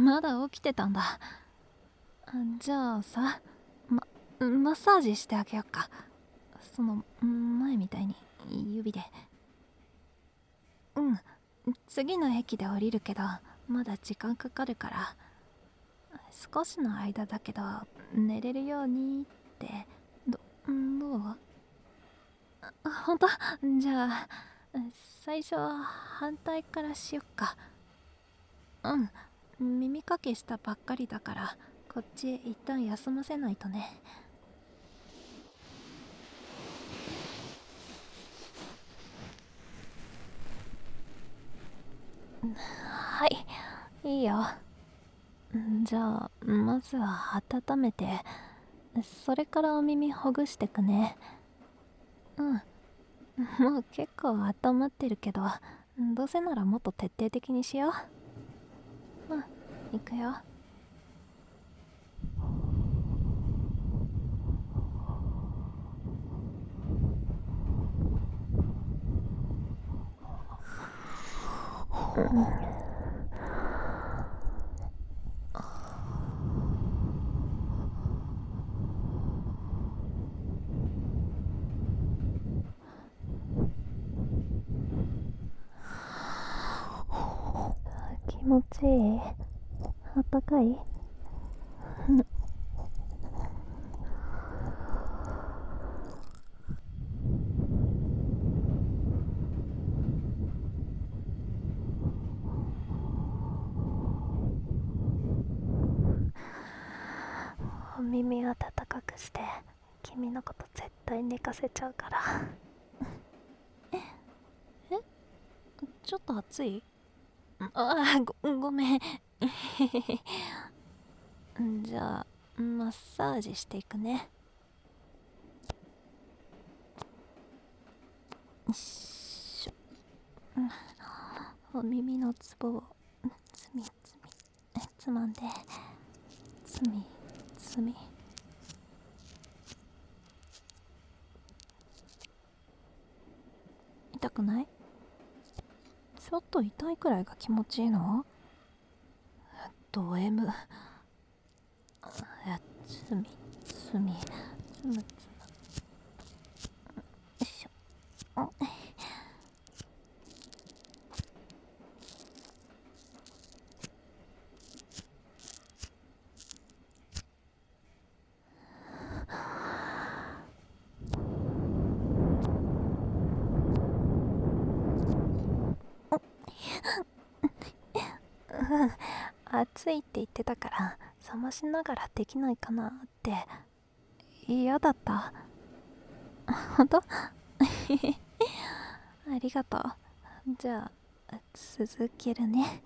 まだ起きてたんだ。じゃあさ、マッサージしてあげよっか。その前みたいに指で。うん、次の駅で降りるけどまだ時間かかるから、少しの間だけど寝れるようにって。どう？ほんと？じゃあ最初は反対からしよっか。耳かけしたばっかりだからこっち一旦休ませないとね。はい、いいよ。じゃあまずは温めて、それからお耳ほぐしてくね。もう結構温まってるけど、どうせならもっと徹底的にしよう。行くよ。気持ちいい？あったかい？お耳温かくして君のこと絶対寝かせちゃうから。え、ちょっと暑い？ごめん。じゃあマッサージしていくね。よいしょ。お耳のツボをつみつまんで、つみ。痛くない？ちょっと痛いくらいが気持ちいいの？ド M。 つみつむ、よいしょ。暑いって言ってたから冷ましながらできないかなって。嫌だった？ほんと？ありがとう。じゃあ続けるね。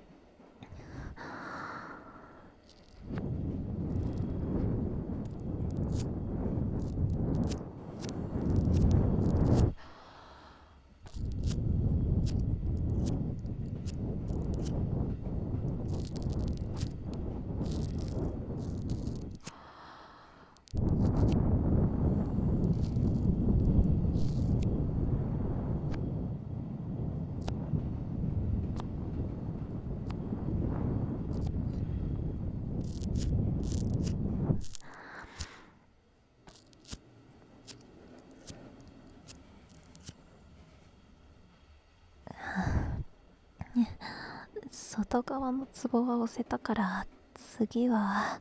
外側のツボは押せたから、次は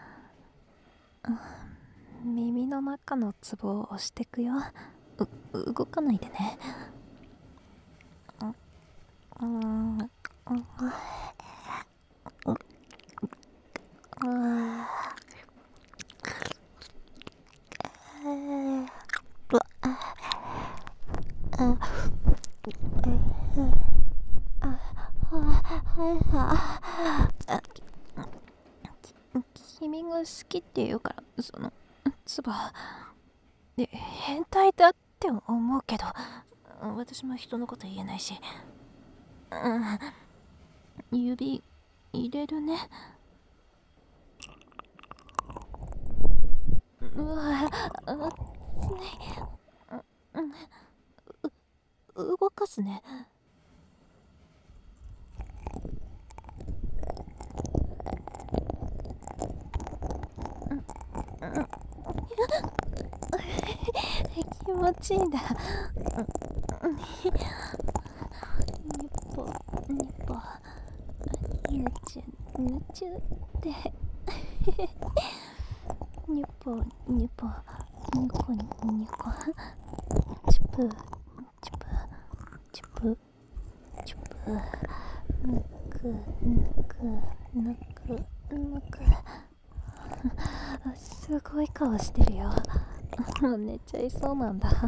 耳の中のツボを押してくよ。動かないでね。君が好きって言うから、そのツボ変態だって思うけど、私も人のこと言えないし。指入れるね。うわ、動かすね。 ちいいんだ。ニポニポぬちゅぬちゅってニポニポニコニコチュプチュプチュプチュプぬくぬくぬくぬくすごい顔してるよ。もう寝ちゃいそうなんだ。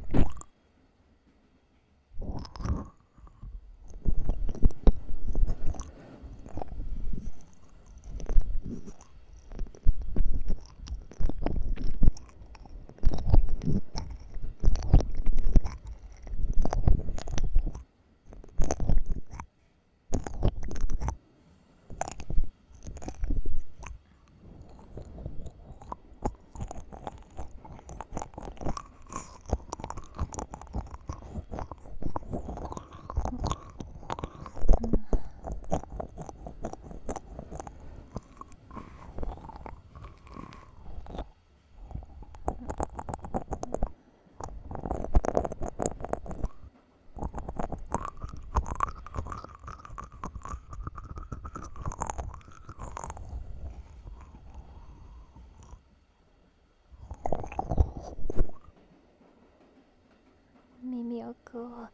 耳奥を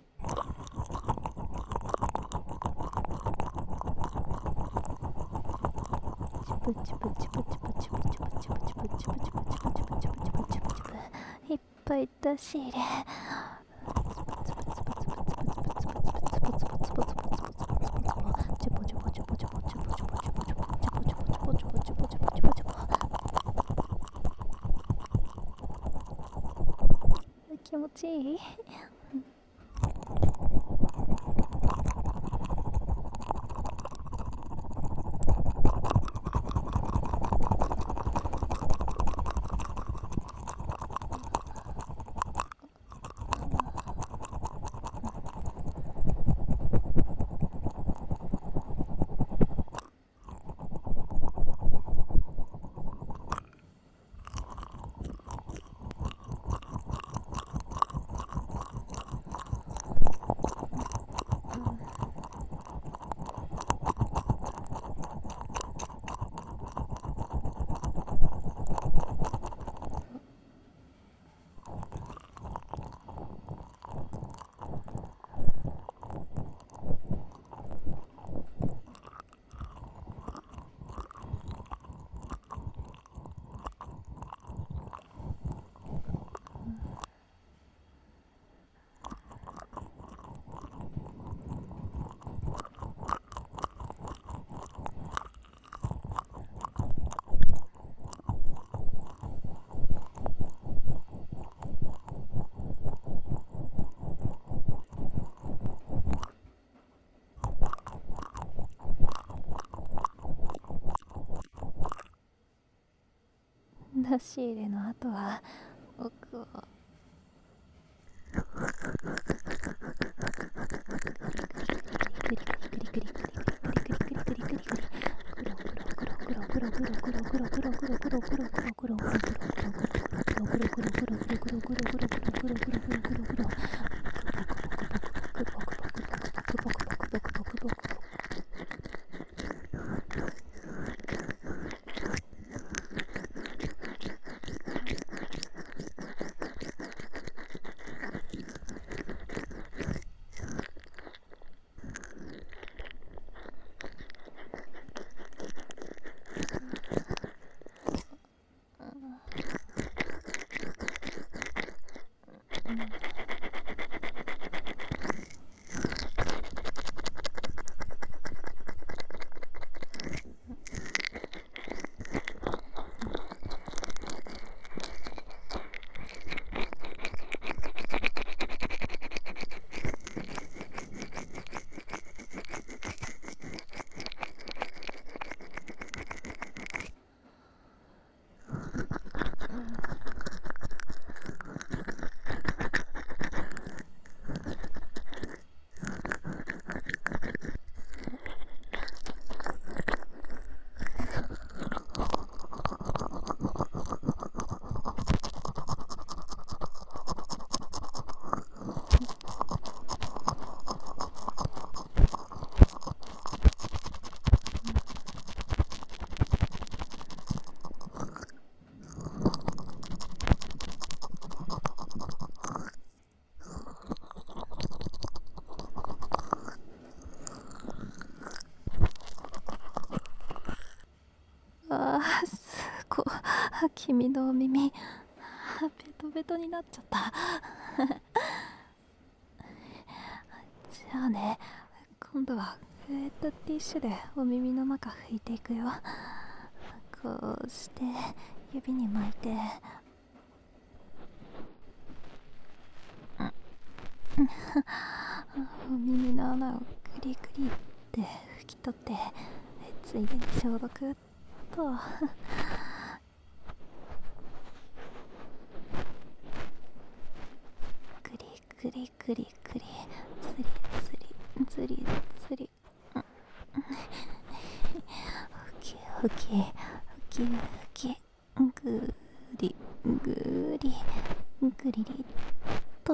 チュプチュプチュプチュプチュプチュプチュプチュプチュプチュプチュプチュプチュプチュプチュプチュプチュプチュプチュプいっぱい出し入れ気持ちいい。出し入れの後は奥をこ君のお耳ベトベトになっちゃった。じゃあね、今度はウェットティッシュでお耳の中拭いていくよ。こうして指に巻いて、お耳の穴をグリグリって拭き取って、ついでに消毒と。グリグリグリグリ、ズリズリズリズリ、ふきふきふきふき、グリグリグリリっと。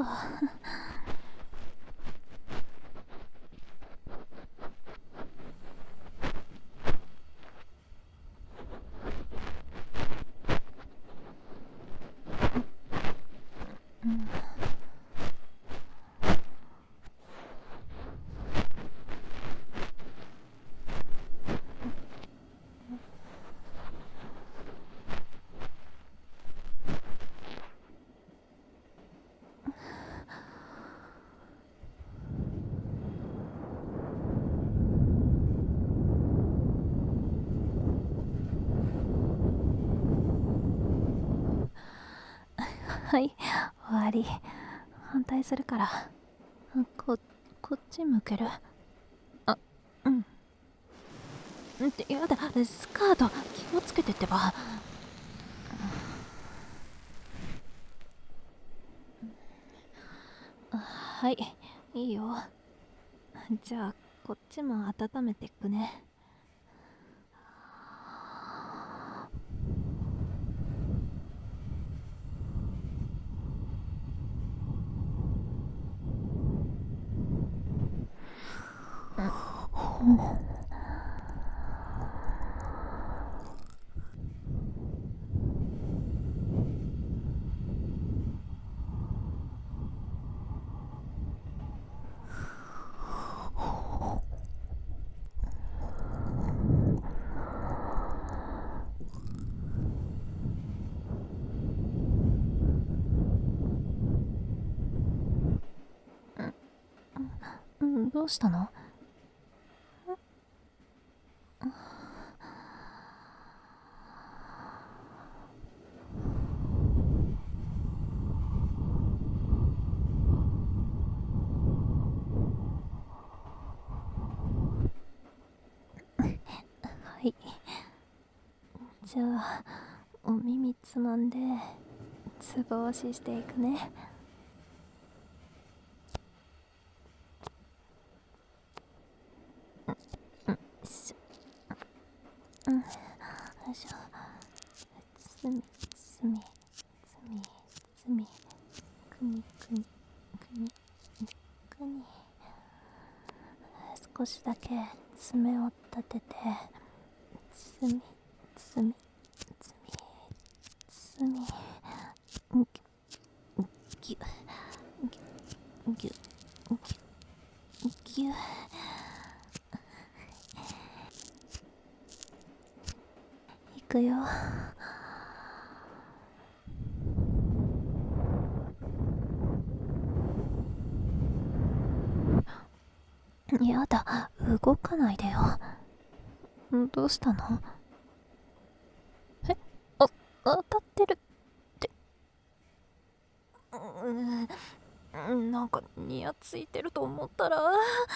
はい、終わり。反対するから。こっち向ける？うん。ってやだ、スカート気をつけてってば。はい、いいよ。じゃあこっちも温めていくね。どうしたの？はい、じゃあお耳つまんでつぼ押ししていくね。よいしょ。つみつみつみつみ、くにくにくにくに、少しだけ爪を立てて、つみつみつみつみ、ぎゅぎゅぎゅぎゅ。いくよ。やだ、動かないでよ。どうしたの？当たってるって。なんかニヤついてると思ったら、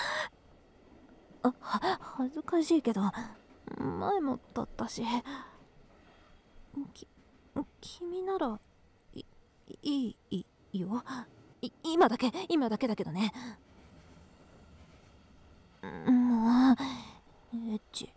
恥ずかしいけど前もだったし。君ならいいよ。今だけだけどね。もうエッチ。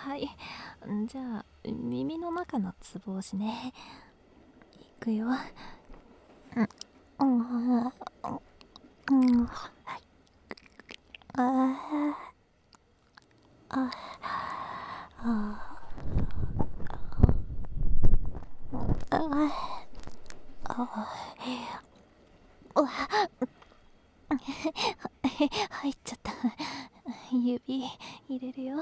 はい。じゃあ耳の中のつぼ押しね。いくよ。入っちゃった。指入れるよ。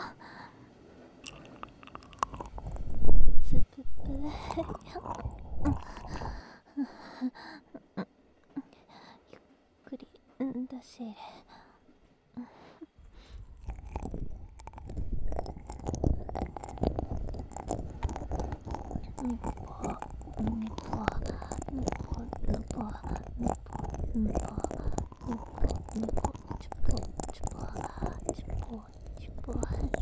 つぷぷ。ゆっくり出し入れ。ぬぽぬぽぬぽぬぽぬぽぬぽぬぽちゅぽちゅぽちゅぽちゅぽ。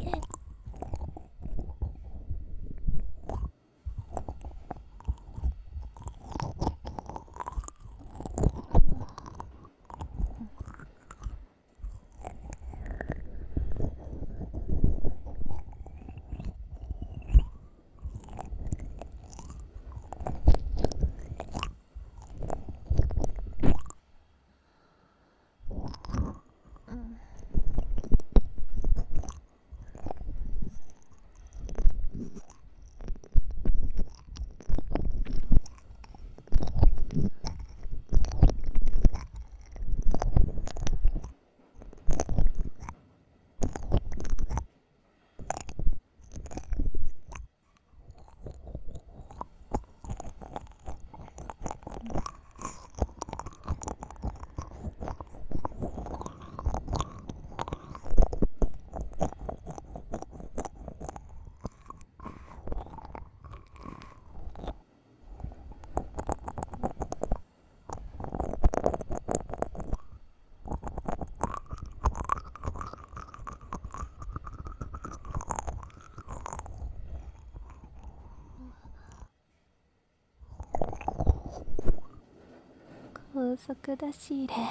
高速出し入れ。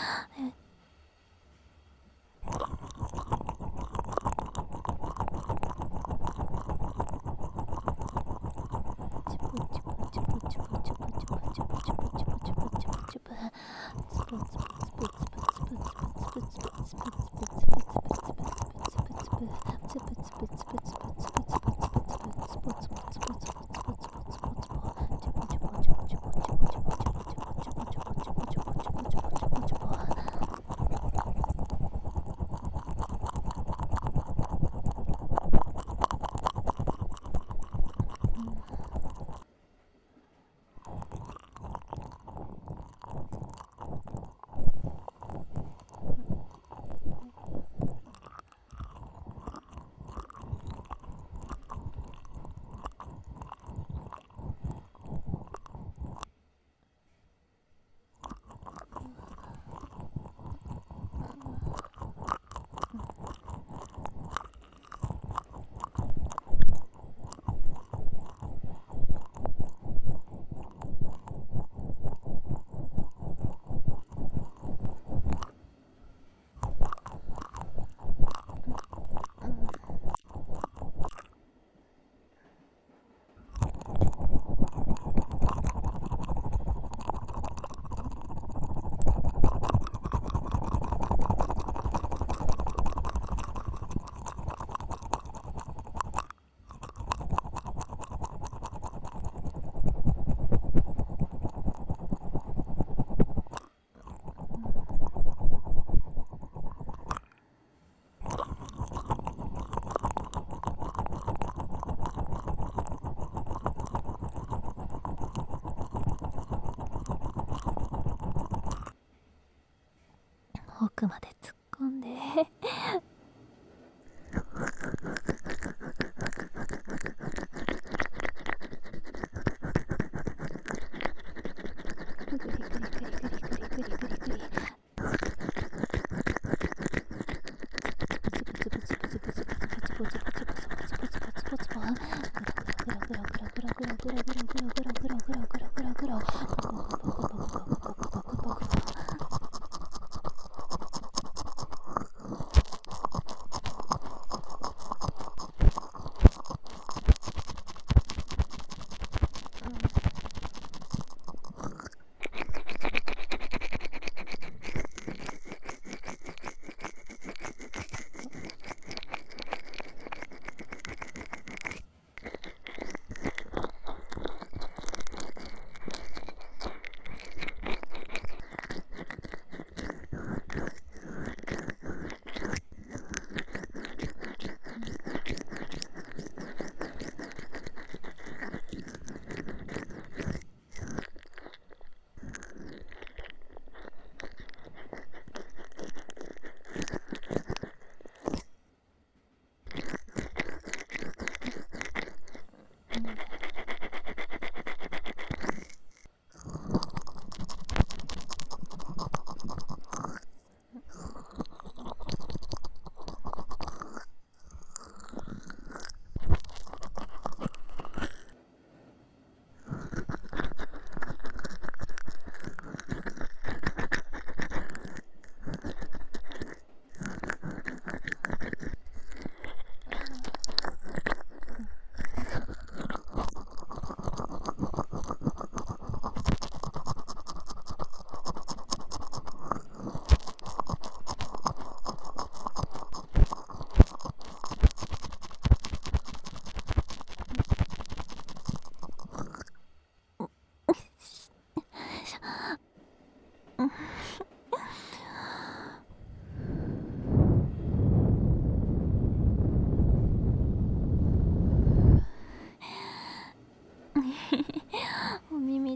奥まで突っ込んで。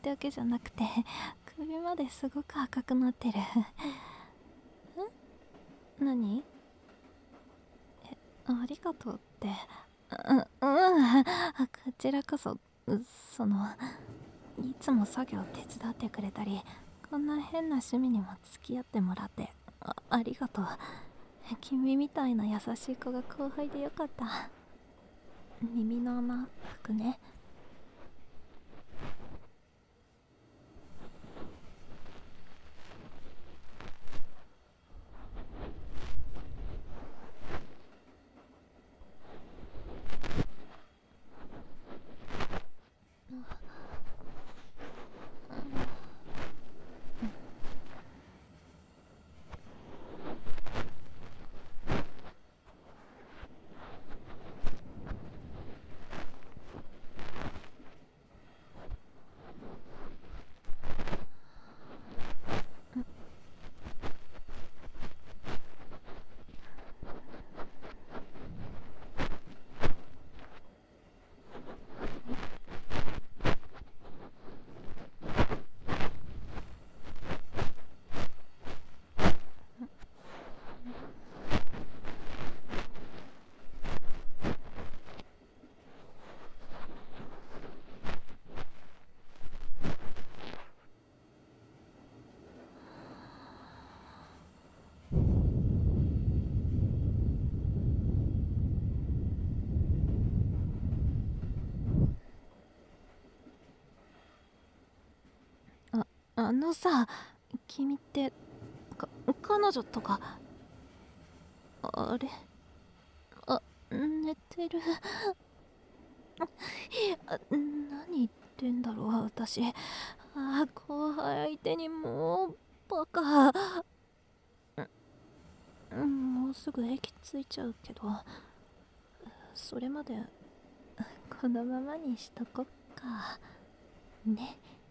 だけじゃなくて首まですごく赤くなってる。何？ありがとうって。こちらこそ、そのいつも作業手伝ってくれたり、こんな変な趣味にも付き合ってもらってありがとう。君みたいな優しい子が後輩でよかった。耳の穴拭くね。あのさ、君って彼女とか。あれ、寝てる。何言ってんだろう私。後輩相手にもうバカ。もうすぐ駅着いちゃうけど、それまでこのままにしとこっかね。